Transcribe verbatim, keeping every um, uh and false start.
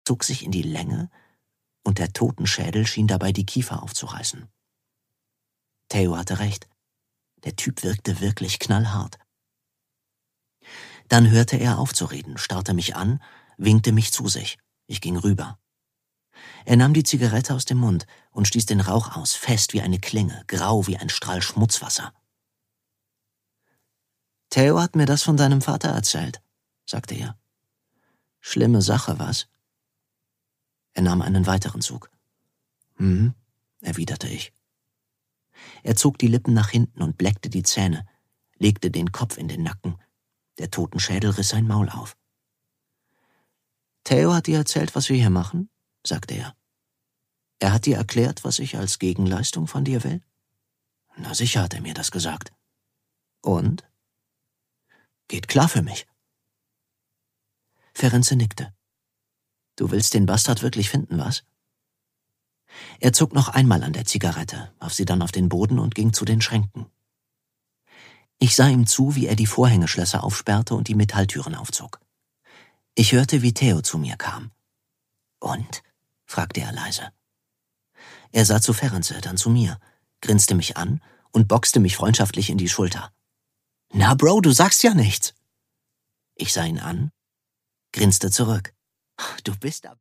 zog sich in die Länge und der Totenschädel schien dabei die Kiefer aufzureißen. Theo hatte recht. Der Typ wirkte wirklich knallhart. Dann hörte er auf zu reden, starrte mich an, winkte mich zu sich. Ich ging rüber. Er nahm die Zigarette aus dem Mund und stieß den Rauch aus, fest wie eine Klinge, grau wie ein Strahl Schmutzwasser. »Theo hat mir das von deinem Vater erzählt«, sagte er. »Schlimme Sache, was?« Er nahm einen weiteren Zug. »Hm«, erwiderte ich. Er zog die Lippen nach hinten und bleckte die Zähne, legte den Kopf in den Nacken. Der Totenschädel riss sein Maul auf. »Theo hat dir erzählt, was wir hier machen?«, sagte er. »Er hat dir erklärt, was ich als Gegenleistung von dir will?« »Na sicher hat er mir das gesagt.« »Und?« »Geht klar für mich.« Ferenze nickte. »Du willst den Bastard wirklich finden, was?« Er zog noch einmal an der Zigarette, warf sie dann auf den Boden und ging zu den Schränken. Ich sah ihm zu, wie er die Vorhängeschlösser aufsperrte und die Metalltüren aufzog. Ich hörte, wie Theo zu mir kam. »Und?«, fragte er leise. Er sah zu Ferenze, dann zu mir, grinste mich an und boxte mich freundschaftlich in die Schulter. »Na, Bro, du sagst ja nichts!« Ich sah ihn an, grinste zurück. »Du bist ab...«